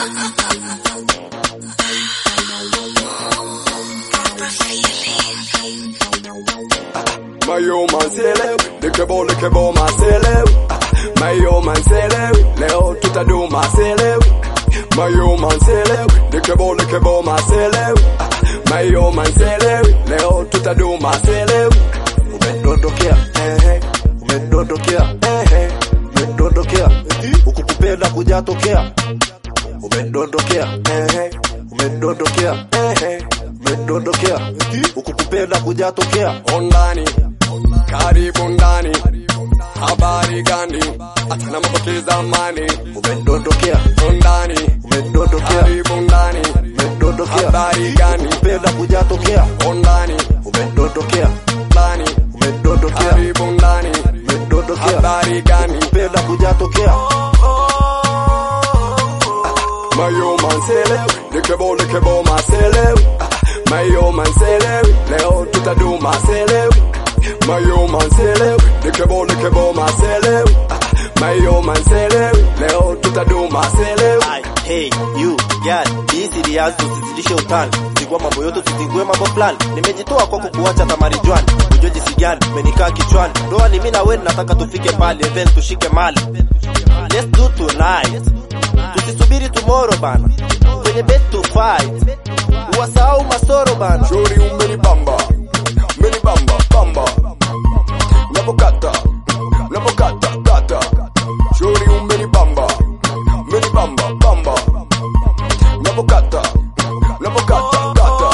Mayo mansele, lekebo masele. Mayo mansele, leo tutadu masele. Mayo mansele, lekebo masele. Mayo mansele, leo tutadu masele. Umedondokea, umedondokea, umedondokea, ukukupenda kujatokea. Umedondokea, umedondokea, umedondokea, ukukupenda kujatokea. Ondani, karibu ndani, habari gani, atana mabaki zamani. Umedondokea, Ondani, umedondokea, karibu ndani, umedondokea, habari gani, ukukupenda kujatokea. ondani, Umedondokea, ndani, umedondokea, karibu ndani, umedondokea, habari gani. ukukupenda kujatokea. Mayo mansele, lekebo masele. Mayo mansele, leo tutadu masele. Mayo mansele, lekebo masele. Mayo mansele, leo tutadu masele. Hey you, girl, hii serious usizidishe utani. Zingua mambo yote tuzingue mambo plan. Nimejitoa kwako kuacha tamari jwani. Unajua jinsi gani umenikaa kichwani. Ndoa ni mimi na wewe nataka tufike mbali, then tushike mali. Let's do tonight. Tusisubiri tomorrow bana. Kwenye bed to fight. Uwasahau masoro bana. Shuri umenibamba, bamba. Napokata, kata. Shuri umenibamba, bamba. Napokata, kata.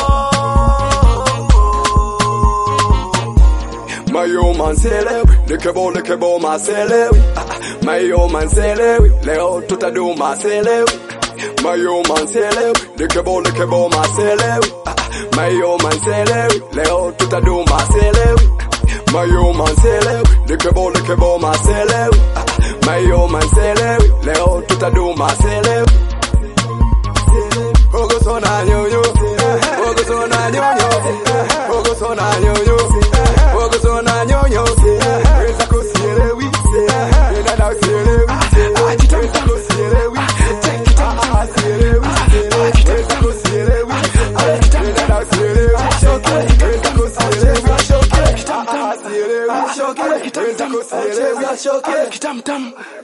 Mayo mansele, lekebo masele. Mayo mansele, leo tutadu masele. Mayo mansele, lekebo masele. Mayo mansele, leo tutadu masele. Mayo mansele, lekebo masele. Mayo mansele, leo tutadu masele. Ogo sona nyonyo, ogo sona nyonyo, ogo sona nyonyo, ogo sona nyonyo. Eza kosielewi, ena na sielewi, eza kosielewi, sielewi, eza kosielewi, ena na sielewi, eza kosielewi, sielewi, eza kosielewi, kitam tam.